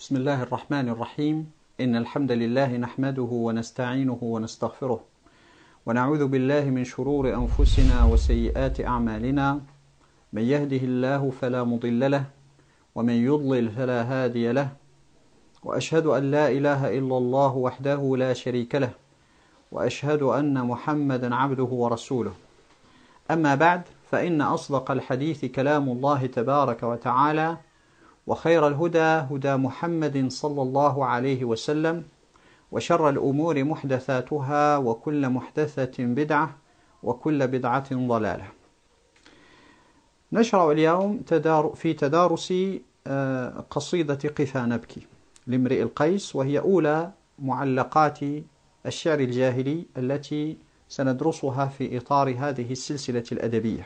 بسم الله الرحمن الرحيم. إن الحمد لله نحمده ونستعينه ونستغفره ونعوذ بالله من شرور أنفسنا وسيئات أعمالنا. من يهده الله فلا مضل له ومن يضلل فلا هادي له، وأشهد أن لا إله إلا الله وحده لا شريك له، وأشهد أن محمدا عبده ورسوله. أما بعد، فإن أصدق الحديث كلام الله تبارك وتعالى، وخير الهدى هدى محمد صلى الله عليه وسلم، وشر الأمور محدثاتها، وكل محدثة بدعة، وكل بدعة ضلالة. نشرع اليوم في تدارس قصيدة قفا نبكي لامرئ القيس، وهي أولى معلقات الشعر الجاهلي التي سندرسها في إطار هذه السلسلة الأدبية.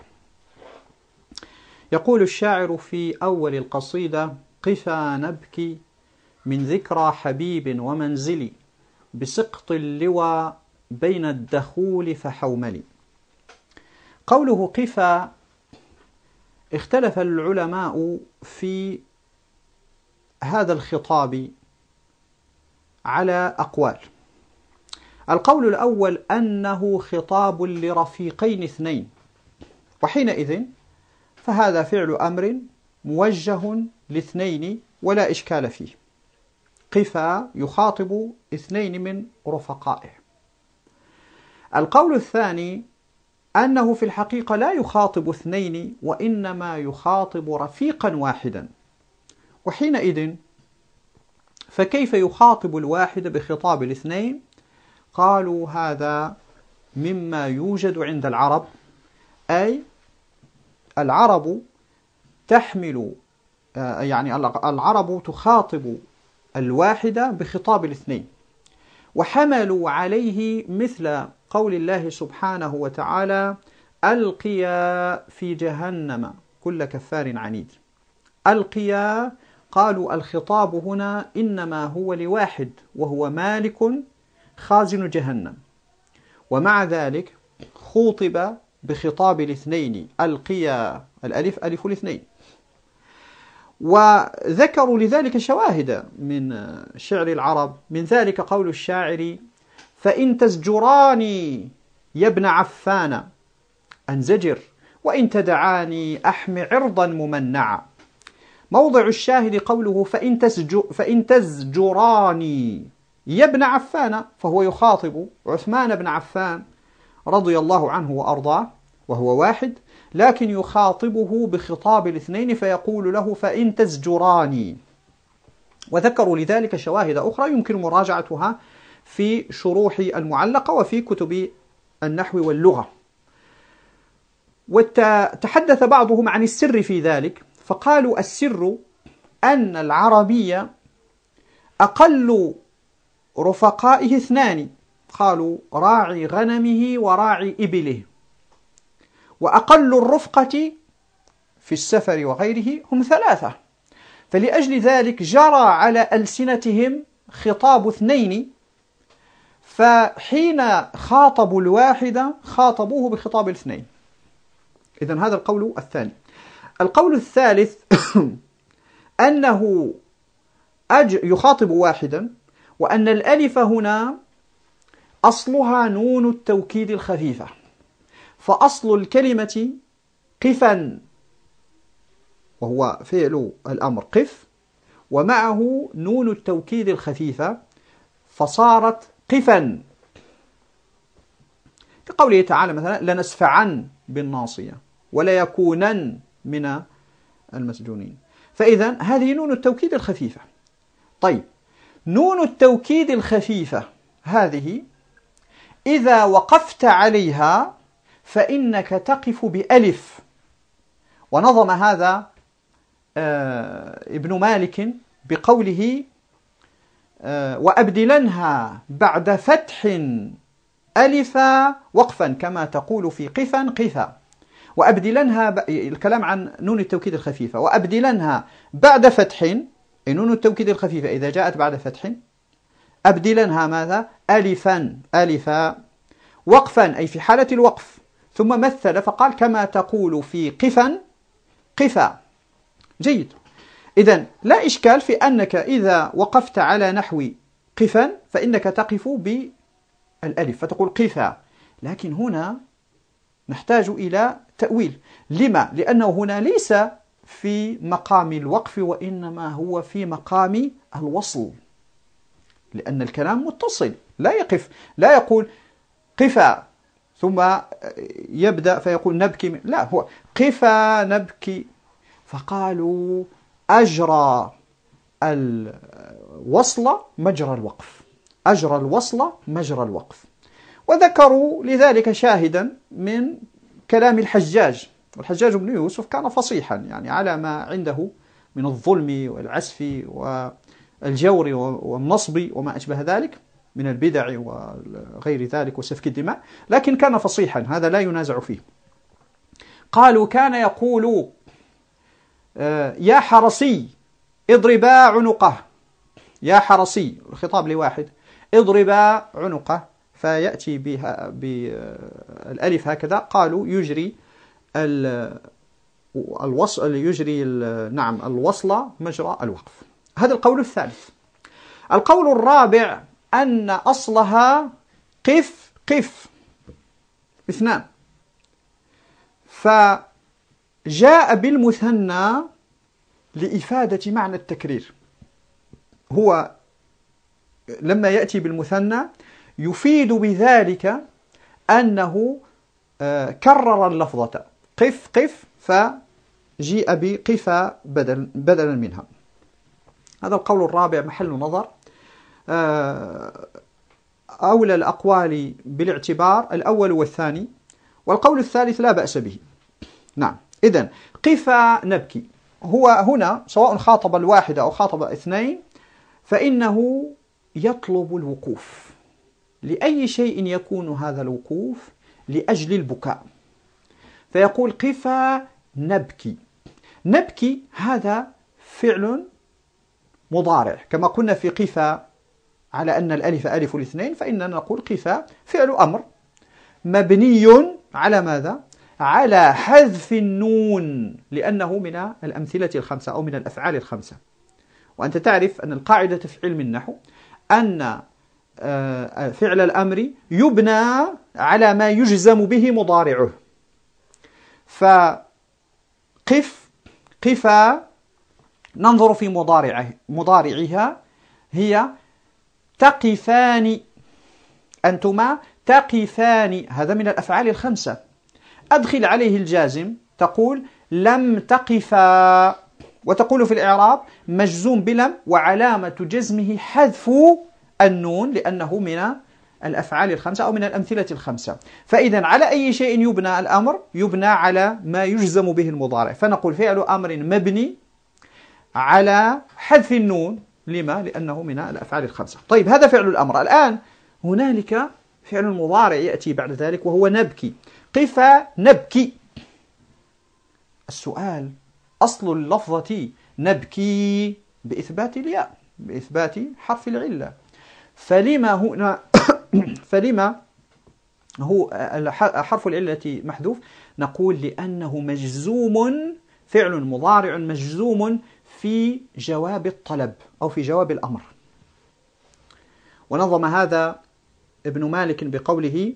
يقول الشاعر في أول القصيدة: قفا نبكي من ذكرى حبيب ومنزلي، بسقط اللوى بين الدخول فحوملي. قوله قفا، اختلف العلماء في هذا الخطاب على أقوال. القول الأول أنه خطاب لرفيقين اثنين، وحينئذ فهذا فعل أمر موجه لاثنين ولا إشكال فيه. قفا يخاطب اثنين من رفقائه. القول الثاني أنه في الحقيقة لا يخاطب اثنين، وإنما يخاطب رفيقا واحدا، وحينئذ فكيف يخاطب الواحد بخطاب الاثنين؟ قالوا هذا مما يوجد عند العرب، أي العرب تحمل العرب تخاطب الواحدة بخطاب الاثنين، وحملوا عليه مثل قول الله سبحانه وتعالى: ألقيا في جهنم كل كفار عنيد. ألقيا، قالوا الخطاب هنا إنما هو لواحد، وهو مالك خازن جهنم، ومع ذلك خوطب بخطاب الاثنين. ألقيا، الألف ألف الاثنين. وذكروا لذلك شواهد من شعر العرب، من ذلك قول الشاعر: فإن تزجراني يا ابن عفان أنزجر، وإن تدعاني أحمي عرضا ممنعا. موضع الشاهد قوله فإن تزجراني يا ابن عفان، فهو يخاطب عثمان بن عفان رضي الله عنه وأرضاه، وهو واحد، لكن يخاطبه بخطاب الاثنين فيقول له فإن تزجراني. وذكروا لذلك شواهد أخرى يمكن مراجعتها في شروح المعلقة وفي كتب النحو واللغة. وتحدث بعضهم عن السر في ذلك، فقالوا السر أن العربية أقل رفقائه اثنان، قالوا راعي غنمه وراعي إبله، وأقل الرفقة في السفر وغيره هم ثلاثة، فلأجل ذلك جرى على ألسنتهم خطاب اثنين، فحين خاطبوا الواحدة خاطبوه بخطاب الاثنين. إذن هذا القول الثاني. القول الثالث أنه يخاطب واحدا، وأن الألف هنا أصلها نون التوكيد الخفيفة، فأصل الكلمة قفا، وهو فعل الأمر قف، ومعه نون التوكيد الخفيفة فصارت قفا. كقوله تعالى مثلا: لنسفعن بالناصية ولا يكونن من المسجونين. فإذا هذه نون التوكيد الخفيفة. طيب، نون التوكيد الخفيفة هذه إذا وقفت عليها فإنك تقف بألف. ونظم هذا ابن مالك بقوله: وأبدلنها بعد فتح ألفا وقفا، كما تقول في قفا قفا. وأبدلنها، الكلام عن نون التوكيد الخفيفة، وأبدلنها بعد فتح، أي نون التوكيد الخفيفة إذا جاءت بعد فتح أبدلنها ماذا؟ ألفا ألفا، وقفا أي في حالة الوقف. ثم مثل فقال: كما تقول في قفا قفا. جيد. إذن لا إشكال في أنك إذا وقفت على نحو قفا فإنك تقف بالألف فتقول قفا، لكن هنا نحتاج إلى تأويل. لما؟ لأنه هنا ليس في مقام الوقف وإنما هو في مقام الوصل، لأن الكلام متصل، لا يقف، لا يقول قفا ثم يبدأ فيقول نبكي، لا، هو قفا نبكي. فقالوا أجرى الوصل مجرى الوقف، أجرى الوصل مجرى الوقف. وذكروا لذلك شاهدا من كلام الحجاج، والحجاج بن يوسف كان فصيحا يعني على ما عنده من الظلم والعسف والجور والنصب وما أشبه ذلك من البدع وغير ذلك وسفك الدماء، لكن كان فصيحا، هذا لا ينازع فيه. قالوا كان يقول يا حرسي اضربا عنقه، يا حرسي، الخطاب لواحد، اضربا عنقه، فيأتي بها بالألف هكذا. قالوا يجري الوصل، يجري نعم الوصل مجرى الوقف. هذا القول الثالث. القول الرابع أن أصلها قف قف اثنان، فجاء بالمثنى لإفادة معنى التكرير. هو لما يأتي بالمثنى يفيد بذلك أنه كرر اللفظة قف قف، فجيء بقفا بدلا منها. هذا القول الرابع محل نظر. أولى الأقوال بالاعتبار الأول والثاني، والقول الثالث لا بأس به. نعم، إذن قفا نبكي، هو هنا سواء خاطب الواحد أو خاطب اثنين فإنه يطلب الوقوف لأي شيء يكون هذا الوقوف لأجل البكاء، فيقول قفا نبكي. نبكي هذا فعل مضارع، كما قلنا في قفا على أن الألف ألف الاثنين، فإننا نقول قفا فعل أمر مبني على ماذا؟ على حذف النون، لأنه من الأمثلة الخمسة أو من الأفعال الخمسة. وأنت تعرف أن القاعدة في علم النحو أن فعل الأمر يبنى على ما يجزم به مضارعه. فقف قفا ننظر في مضارعها هي تقفان، أنتما تقفان، هذا من الأفعال الخمسة. أدخل عليه الجازم تقول لم تقفا، وتقول في الإعراب مجزوم بلم وعلامة جزمه حذف النون لأنه من الأفعال الخمسة أو من الأمثلة الخمسة. فإذا على أي شيء يبنى الأمر؟ يبنى على ما يجزم به المضارع، فنقول فعل أمر مبني على حذف النون. لما؟ لأنه من الأفعال الخمسة. طيب، هذا فعل الأمر. الآن هنالك فعل المضارع يأتي بعد ذلك وهو نبكي. قف نبكي. السؤال: أصل اللفظة نبكي بإثبات الياء، بإثبات حرف العلة، فلما هنا فلما هو حرف العلة محذوف؟ نقول لأنه مجزوم، فعل مضارع مجزوم في جواب الطلب أو في جواب الأمر. ونظم هذا ابن مالك بقوله: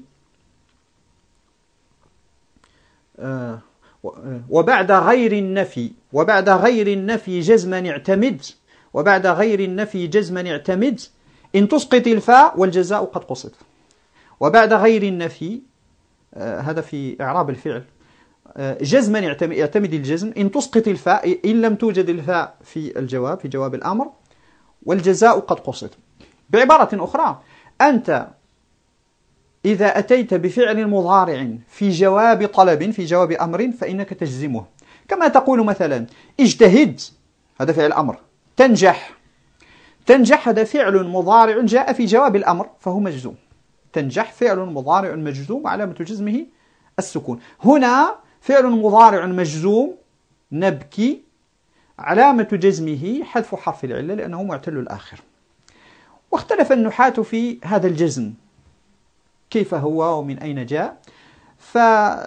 وبعد غير النفي، وبعد غير النفي جزما اعتمد، وبعد غير النفي جزما اعتمد إن تسقط الفاء والجزاء قد قصد. وبعد غير النفي، هذا في إعراب الفعل، جزما يعتمد الجزم إن تسقط الفاء، إن لم توجد الفاء في الجواب، في جواب الأمر، والجزاء قد قصد. بعبارة أخرى، أنت إذا أتيت بفعل مضارع في جواب طلب، في جواب أمر، فإنك تجزمه، كما تقول مثلا اجتهد، هذا فعل أمر. تنجح، تنجح هذا فعل مضارع جاء في جواب الأمر فهو مجزوم. تنجح فعل مضارع مجزوم وعلامة جزمه السكون. هنا فعل مضارع مجزوم نبكي، علامة جزمه حذف حرف العلة لأنه معتل الآخر. واختلف النحاة في هذا الجزم كيف هو ومن أين جاء،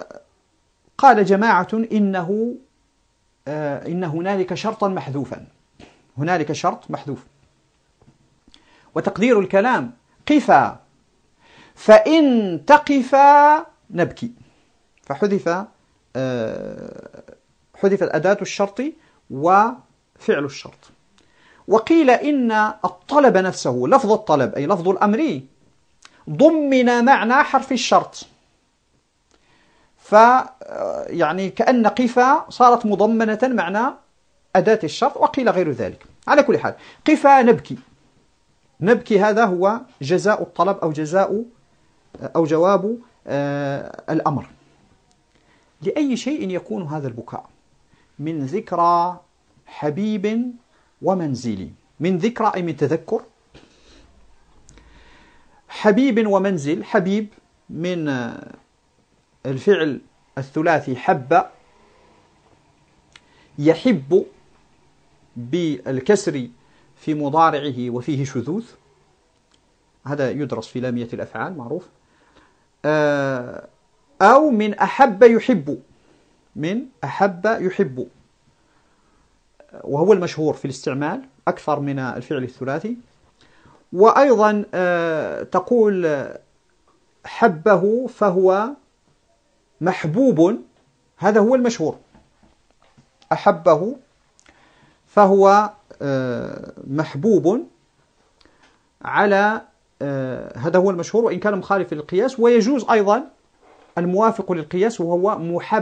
فقال جماعة إن هنالك شرطا محذوفا، هنالك شرط محذوف. وتقدير الكلام قفا، فإن تقفا نبكي، فحذف حذفت أداة الشرط وفعل الشرط. وقيل إن الطلب نفسه، لفظ الطلب أي لفظ الأمر، ضمن معنى حرف الشرط، يعني كأن قفا صارت مضمنة معنى أداة الشرط، وقيل غير ذلك. على كل حال قفا نبكي، نبكي هذا هو جزاء الطلب أو جواب الأمر. لأي شيء يكون هذا البكاء؟ من ذكرى حبيب ومنزل. من ذكرى أي من تذكر، حبيب ومنزل. حبيب من الفعل الثلاثي حب، يحب بالكسر في مضارعه وفيه شذوذ، هذا يدرس في لامية الأفعال معروف. أو من أحب يحب، من أحب يحب، وهو المشهور في الاستعمال أكثر من الفعل الثلاثي. وأيضا تقول حبه فهو محبوب، هذا هو المشهور، أحبه فهو محبوب على هذا هو المشهور، وإن كان مخالف للقياس. ويجوز أيضا الموافق للقياس وهو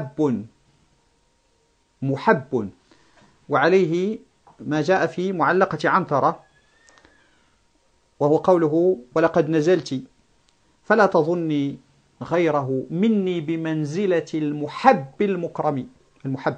محب، وعليه ما جاء في معلقة عنترة، وهو قوله ولقد نزلت فلا تظني غيره مني بمنزلة المحب المكرم. المحب.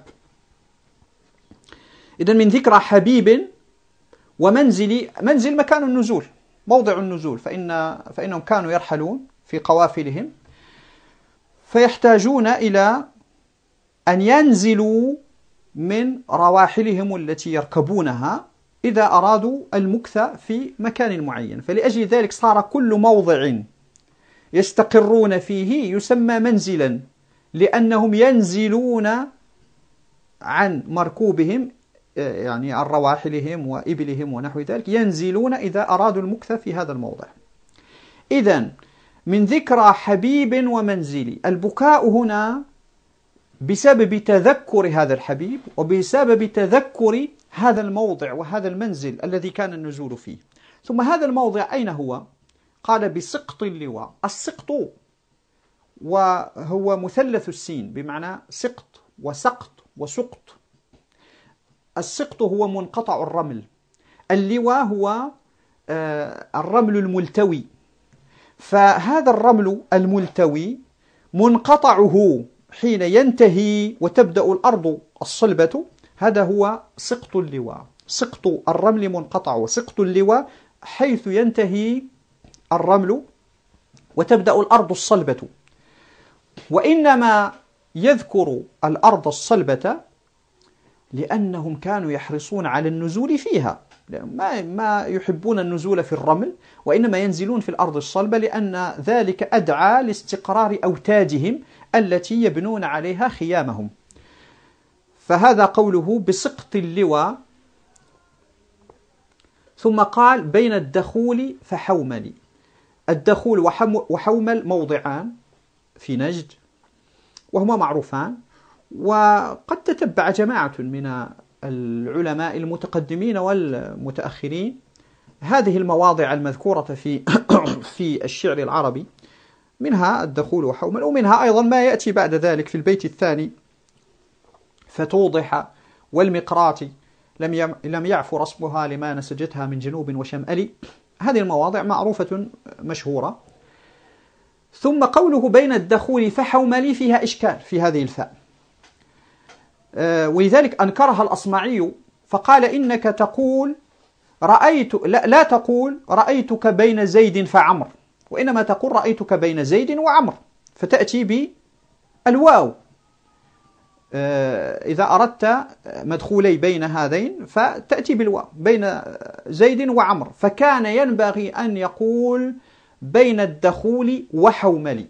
إذن من ذكرى حبيب ومنزل، منزل مكان النزول، موضع النزول، فإنهم كانوا يرحلون في قوافلهم فيحتاجون إلى أن ينزلوا من رواحلهم التي يركبونها إذا أرادوا المكث في مكان معين. فلأجل ذلك صار كل موضع يستقرون فيه يسمى منزلا، لأنهم ينزلون عن مركوبهم، يعني عن رواحلهم وإبلهم ونحو ذلك، ينزلون إذا أرادوا المكث في هذا الموضع. إذن من ذكرى حبيب ومنزل، البكاء هنا بسبب تذكر هذا الحبيب وبسبب تذكر هذا الموضع وهذا المنزل الذي كان النزول فيه. ثم هذا الموضع أين هو؟ قال بسقط اللواء. السقط وهو مثلث السين بمعنى سقط وسقط وسقط. السقط هو منقطع الرمل، اللواء هو الرمل الملتوي. فهذا الرمل الملتوي منقطعه حين ينتهي وتبدأ الأرض الصلبة، هذا هو سقط اللواء. سقط الرمل منقطع، وسقط اللواء حيث ينتهي الرمل وتبدأ الأرض الصلبة. وإنما يذكر الأرض الصلبة لأنهم كانوا يحرصون على النزول فيها، ما يحبون النزول في الرمل، وإنما ينزلون في الأرض الصلبة لأن ذلك أدعى لاستقرار أوتادهم التي يبنون عليها خيامهم. فهذا قوله بسقط اللواء. ثم قال بين الدخول فحومل. الدخول وحومل موضعان في نجد وهما معروفان، وقد تتبع جماعة من العلماء المتقدمين والمتأخرين هذه المواضع المذكورة في الشعر العربي، منها الدخول وحومل، ومنها أيضا ما يأتي بعد ذلك في البيت الثاني فتوضح والمقراط لم يعفو رسمها لما نسجتها من جنوب وشمال. هذه المواضع معروفة مشهورة. ثم قوله بين الدخول فحوملي فيها إشكال في هذه الفاء، ولذلك أنكرها الأصمعي فقال إنك تقول رأيت، لا تقول رأيتك بين زيد فعمر، وإنما تقول رأيتك بين زيد وعمر، فتأتي بالواو إذا أردت مدخولي بين هذين فتأتي بالواو بين زيد وعمر. فكان ينبغي أن يقول بين الدخول وحوملي.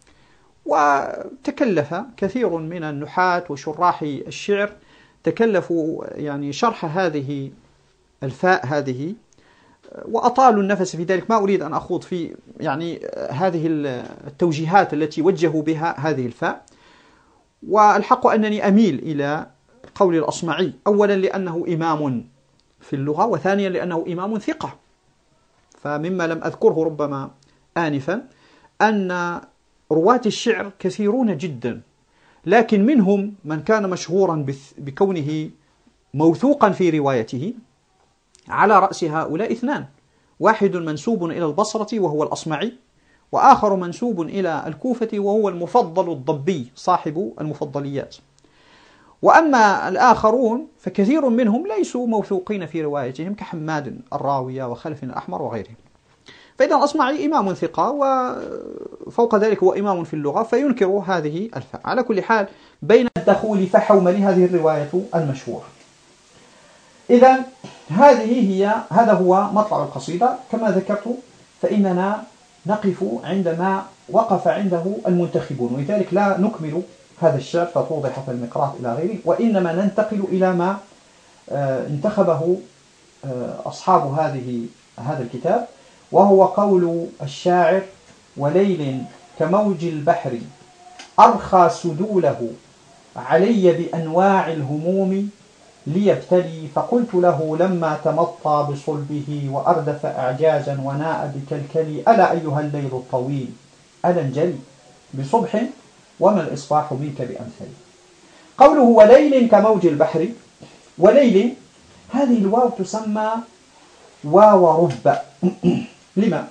وتكلف كثير من النحاة وشراح الشعر تكلفوا يعني شرح هذه الفاء هذه، وأطالوا النفس في ذلك. ما أريد أن أخوض في هذه التوجيهات التي وجهوا بها هذه الفاء. والحق أنني أميل إلى قول الأصمعي، أولا لأنه إمام في اللغة، وثانيا لأنه إمام ثقة. فمما لم أذكره ربما آنفا أن رواة الشعر كثيرون جدا، لكن منهم من كان مشهورا بكونه موثوقا في روايته. على رأس هؤلاء اثنان، واحد منسوب إلى البصرة وهو الأصمعي، وآخر منسوب إلى الكوفة وهو المفضل الضبي صاحب المفضليات. وأما الآخرون فكثير منهم ليسوا موثوقين في روايتهم كحماد الراوية وخلف الأحمر وغيرهم. فإذا الأصمعي إمام ثقة، وفوق ذلك هو إمام في اللغة، فينكر هذه الفاء. على كل حال بين الدخول فحومل هذه الرواية المشهورة. إذا هذا هو مطلع القصيدة. كما ذكرت فإننا نقف عندما وقف عنده المنتخبون، ولذلك لا نكمل هذا الشعر فتوضح فالمقراء إلى غيره، وإنما ننتقل إلى ما انتخبه أصحاب هذا الكتاب، وهو قول الشاعر: وليل كموج البحر أرخى سدوله علي بأنواع الهموم ليبتلي، فقلت له لما تمطى بصلبه وأردف أعجازا وناء بكلكلي: ألا أيها الليل الطويل ألا انجلي بصبح وما الإصباح منك بأمثل. قوله وليل كموج البحر، وليل هذه الواو تسمى واو رب. لما؟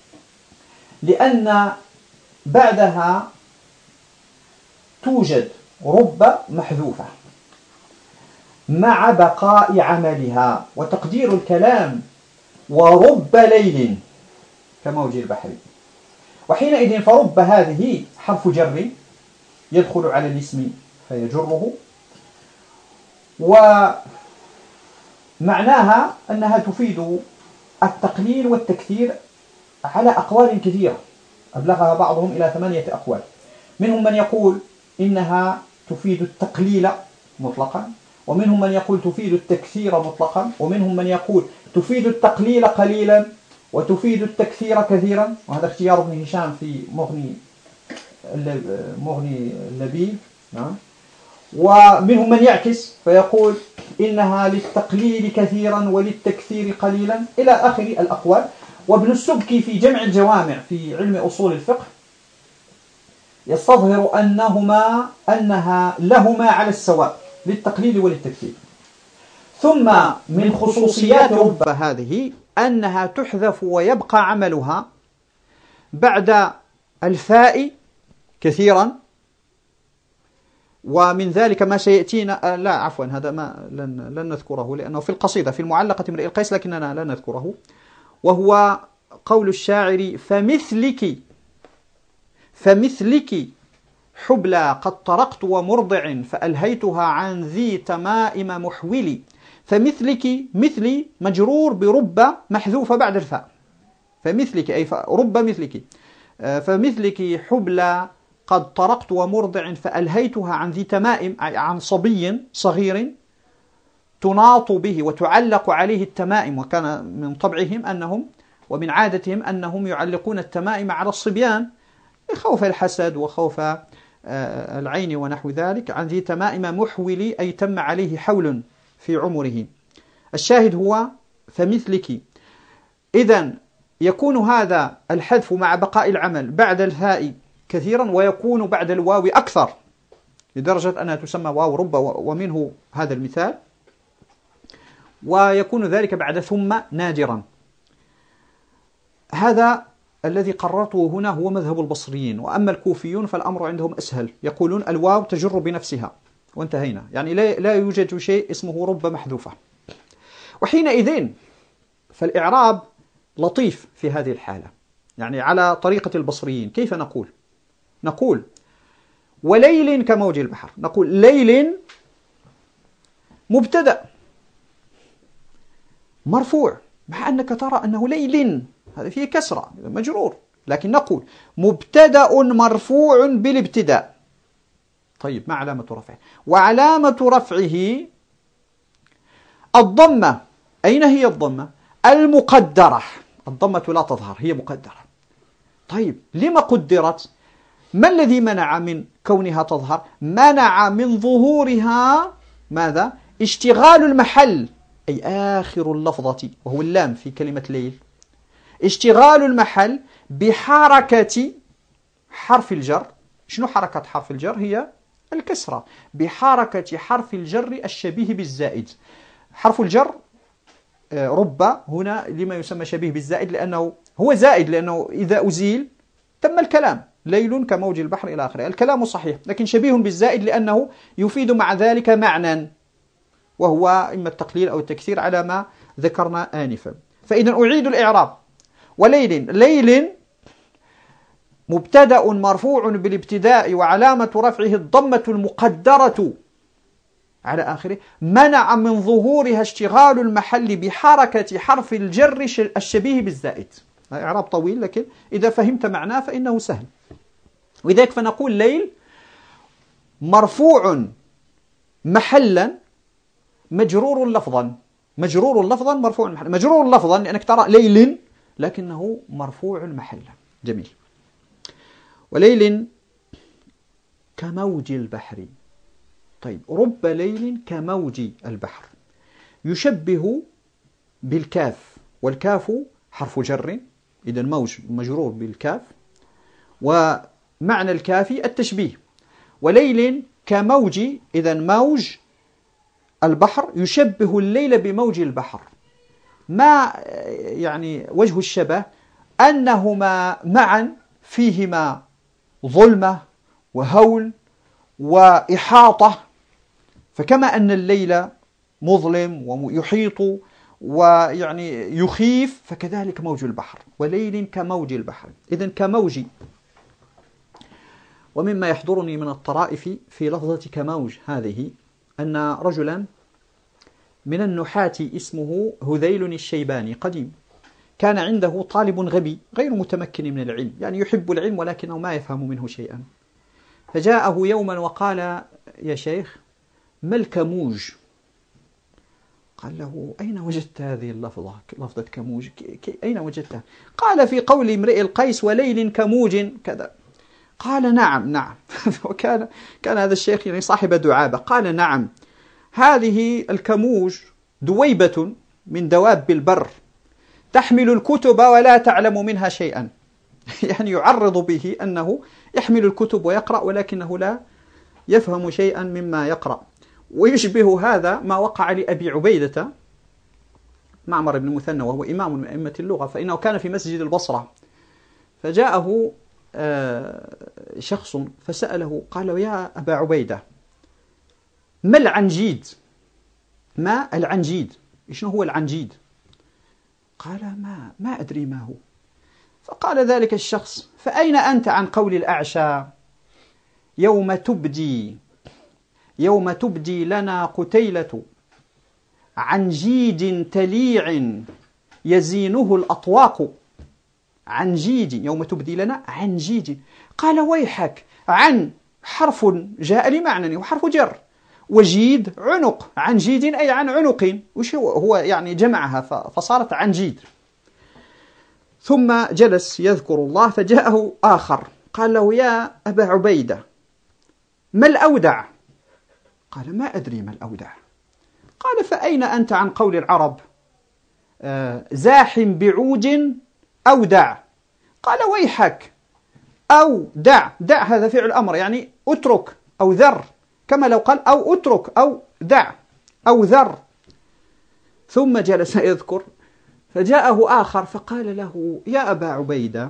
لأن بعدها توجد رب محذوفة مع بقاء عملها، وتقدير الكلام ورب ليل كموج البحر. وحينئذ فرب هذه حرف جر يدخل على الاسم فيجره، ومعناها أنها تفيد التقليل والتكثير على أقوال كثيرة أبلغها بعضهم إلى 8 أقوال. منهم من يقول إنها تفيد التقليل مطلقا، ومنهم من يقول تفيد التكثير مطلقا، ومنهم من يقول تفيد التقليل قليلا وتفيد التكثير كثيرا، وهذا اختيار ابن هشام في مغني اللبيب. ومنهم من يعكس فيقول إنها للتقليل كثيرا وللتكثير قليلا، إلى آخر الأقوال. وابن السبكي في جمع الجوامع في علم أصول الفقه يستظهر أنها لهما على السواء، للتقليل وللتكثير. ثم من خصوصيات رب هذه أنها تحذف ويبقى عملها بعد الفاء كثيرا، ومن ذلك ما سيأتينا. لا عفوا، هذا ما لن نذكره لأنه في القصيدة في المعلقة امرئ القيس، لكننا لا نذكره. وهو قول الشاعر: فمثلك حبلى قد طرقت ومرضع فألهيتها عن ذي تمائم محولي. فمثلك، مثلي مجرور برب محذوفة بعد الفاء، فمثلك أي رب مثلك. فمثلك حبلى قد طرقت ومرضع فألهيتها عن ذي تمائم، عن صبي صغير تناط به وتعلق عليه التمائم. وكان من طبعهم أنهم ومن عادتهم أنهم يعلقون التمائم على الصبيان خوف الحسد وخوف العين ونحو ذلك. عن ذي تمائم محولي أي تم عليه حول في عمره. الشاهد هو فمثلك. إذن يكون هذا الحذف مع بقاء العمل بعد الفاء كثيرا، ويكون بعد الواو أكثر لدرجة أنها تسمى واو رب، ومنه هذا المثال. ويكون ذلك بعد ثم نادرا. هذا الذي قررته هنا هو مذهب البصريين. وأما الكوفيون فالأمر عندهم أسهل، يقولون الواو تجر بنفسها وانتهينا، يعني لا يوجد شيء اسمه رب محذوفة. وحينئذ فالإعراب لطيف في هذه الحالة، يعني على طريقة البصريين. كيف نقول وليل كموج البحر، نقول ليل مبتدأ مرفوع، مع أنك ترى أنه ليل هذا فيه كسرة مجرور، لكن نقول مبتدأ مرفوع بالابتداء. طيب، ما علامة رفعه؟ وعلامة رفعه الضمة أين هي الضمة؟ المقدرة. الضمة لا تظهر، هي مقدرة. طيب لما قدرت؟ ما الذي منع من كونها تظهر؟ منع من ظهورها ماذا؟ اشتغال المحل، أي آخر اللفظة وهو اللام في كلمة ليل، اشتغال المحل بحركة حرف الجر. شنو حركة حرف الجر؟ هي الكسرة، بحركة حرف الجر الشبيه بالزائد. حرف الجر رب هنا لما يسمى شبيه بالزائد لأنه هو زائد، لأنه إذا أزيل تم الكلام، ليل كموج البحر إلى آخره، الكلام صحيح، لكن شبيه بالزائد لأنه يفيد مع ذلك معنى، وهو إما التقليل أو التكثير على ما ذكرنا آنفا. فإذا أعيد الإعراب. وليل، ليل مبتدأ مرفوع بالابتداء وعلامة رفعه الضمة المقدرة على آخره، منع من ظهورها اشتغال المحل بحركة حرف الجر الشبيه بالزائد. إعراب طويل، لكن إذا فهمت معناه فإنه سهل. ولذلك فنقول ليل مرفوع محلا مجرور لفظا. مجرور لفظا مرفوع محلا. مجرور لفظا لأنك ترى ليل لكنه مرفوع محلا. جميل. وليل كموج البحر. طيب رب ليل كموج البحر يشبه بالكاف، والكاف حرف جر، إذا موج مجرور بالكاف، ومعنى الكاف التشبيه. وليل كموج، إذا موج البحر يشبه الليل بموج البحر. ما يعني وجه الشبه؟ أنهما معا فيهما ظلمة وهول وإحاطة، فكما أن الليل مظلم ويحيط ويعني يخيف، فكذلك موج البحر. وليل كموج البحر، إذن كموج. ومما يحضرني من الطرائف في لفظة كموج هذه أن رجلا من النحاة اسمه هذيل الشيباني قديم، كان عنده طالب غبي غير متمكن من العلم، يعني يحب العلم ولكنه ما يفهم منه شيئا. فجاءه يوما وقال: يا شيخ ما الكموج؟ قال له: أين وجدت هذه اللفظة، لفظة كموج، أين وجدتها؟ قال: في قول امرئ القيس: وليل كموج كذا. قال: نعم نعم. وكان هذا الشيخ يعني صاحب دعابة. قال: نعم، هذه الكموج دويبة من دواب البر تحمل الكتب ولا تعلم منها شيئا. يعني يعرض به أنه يحمل الكتب ويقرأ ولكنه لا يفهم شيئا مما يقرأ. ويشبه هذا ما وقع لأبي عبيدة معمر بن المثنى، وهو إمام من أئمة اللغة، فإنه كان في مسجد البصرة، فجاءه شخص فسأله، قال: يا أبا عبيدة ما العنجيد؟ ما العنجيد؟ شنو هو العنجيد؟ قال: ما أدري ما هو. فقال ذلك الشخص: فأين أنت عن قول الأعشى: يوم تبدي لنا قتيلة عنجيد تليع يزينه الأطواق. عنجيد، يوم تبدي لنا عنجيد. قال: ويحك، عن حرف جاء لمعنى وحرف جر، وجيد عنق، عنجيد أي عن عنق، وش هو يعني جمعها فصارت عنجيد. ثم جلس يذكر الله، فجاءه آخر قال له: يا أبا عبيدة ما الأودع؟ قال: ما أدري ما الأودع. قال: فأين أنت عن قول العرب: زاحم بعوج أودع؟ قال: ويحك، أو دع هذا فعل أمر، يعني أترك أو ذر، كما لو قال أو أترك أو دع أو ذر. ثم جلس يذكر، فجاءه آخر فقال له: يا أبا عبيدة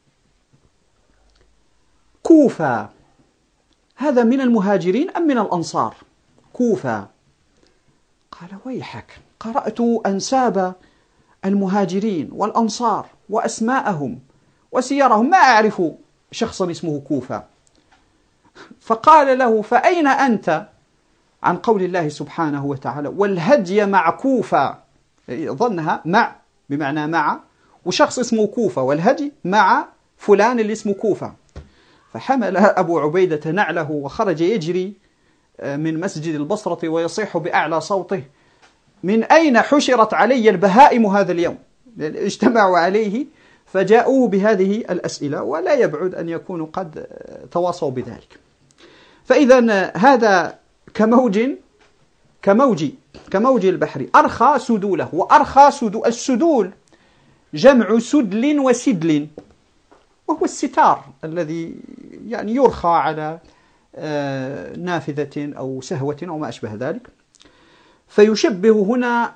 كوفة هذا من المهاجرين أم من الأنصار؟ كوفة. قال: ويحك، قرأت أنساب المهاجرين والأنصار وأسماءهم وسيرهم، ما أعرف شخصا اسمه كوفة. فقال له: فأين أنت عن قول الله سبحانه وتعالى: والهدي معكوفا؟ ظنها مع بمعنى مع، وشخص اسمه كوفة، والهدي مع فلان اللي اسمه كوفة. فحمل أبو عبيدة نعله وخرج يجري من مسجد البصرة ويصيح بأعلى صوته: من أين حشرت علي البهائم هذا اليوم؟ اجتمعوا عليه فجاءوه بهذه الأسئلة، ولا يبعد أن يكونوا قد تواصوا بذلك. فإذا هذا كموج البحر أرخى سدوله. وأرخى السدول جمع سدل وسدل، وهو الستار الذي يعني يرخى على نافذة أو سهوة أو ما أشبه ذلك. فيشبه هنا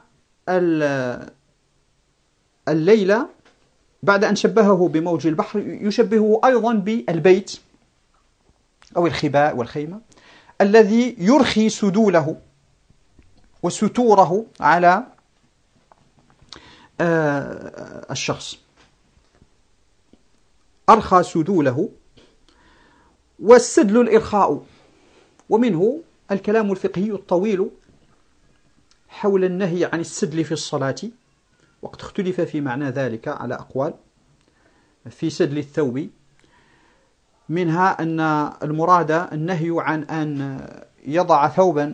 الليل بعد أن شبهه بموج البحر يشبهه أيضا بالبيت أو الخباء والخيمة الذي يرخي سدوله وستوره على الشخص. أرخى سدوله. والسدل الإرخاء، ومنه الكلام الفقهي الطويل حول النهي عن السدل في الصلاة، وقد اختلف في معنى ذلك على أقوال في سدل الثوب. منها أن المراد النهي عن أن يضع ثوبا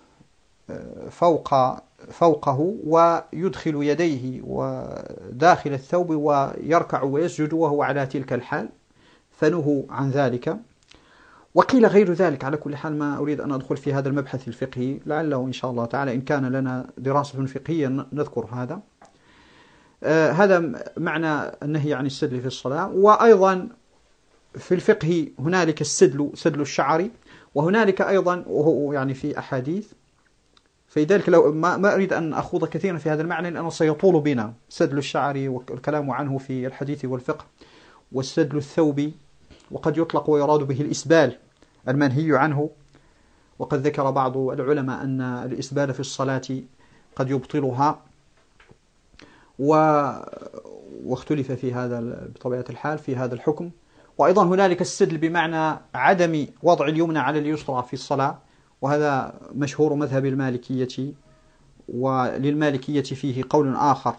فوقه ويدخل يديه وداخل الثوب ويركع ويسجد وهو على تلك الحال، فنهوا عن ذلك. وقيل غير ذلك. على كل حال ما أريد أن أدخل في هذا المبحث الفقهي، لعله إن شاء الله تعالى إن كان لنا دراسة فقهية نذكر هذا. هذا معنى النهي عن السدل في الصلاة. وأيضا في الفقه هنالك سدل الشعر، وهنالك أيضا وهو يعني في أحاديث. فلذلك لو ما أريد أن أخوض كثيرا في هذا المعنى لأنه سيطول بنا سدل الشعر والكلام عنه في الحديث والفقه. والسدل الثوب، وقد يطلق ويراد به الإسبال المنهي عنه، وقد ذكر بعض العلماء أن الإسبال في الصلاة قد يبطلها، واختلف في هذا بطبيعة الحال في هذا الحكم. وأيضا هنالك السدل بمعنى عدم وضع اليمنى على اليسرى في الصلاة، وهذا مشهور مذهب المالكية. وللمالكية فيه قول آخر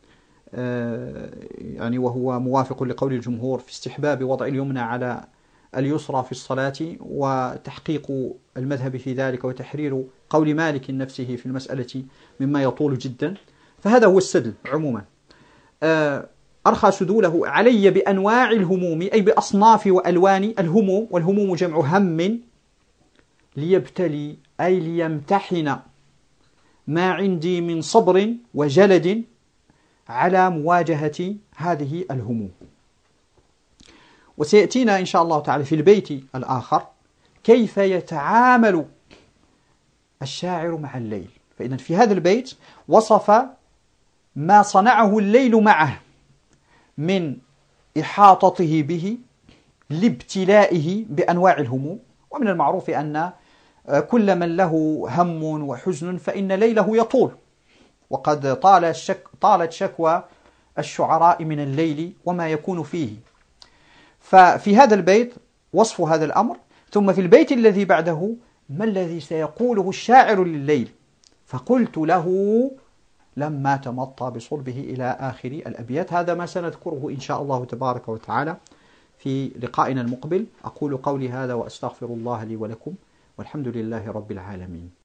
يعني وهو موافق لقول الجمهور في استحباب وضع اليمنى على اليسرى في الصلاة، وتحقيق المذهب في ذلك وتحرير قول مالك نفسه في المسألة مما يطول جدا. فهذا هو السدل عموما. أرخى سدوله علي بأنواع الهموم، أي بأصناف وألوان الهموم، والهموم جمع هم، ليبتلي أي ليمتحن ما عندي من صبر وجلد على مواجهة هذه الهموم. وسيأتينا إن شاء الله تعالى في البيت الآخر كيف يتعامل الشاعر مع الليل. فإذا في هذا البيت وصف ما صنعه الليل معه من إحاطته به لابتلائه بأنواع الهموم. ومن المعروف أن كل من له هم وحزن فإن ليله يطول، وقد طالت شكوى الشعراء من الليل وما يكون فيه. ففي هذا البيت وصف هذا الأمر. ثم في البيت الذي بعده ما الذي سيقوله الشاعر لليل؟ فقلت له لما تمطى بصلبه إلى آخر الأبيات. هذا ما سنذكره إن شاء الله تبارك وتعالى في لقائنا المقبل. أقول قولي هذا وأستغفر الله لي ولكم، والحمد لله رب العالمين.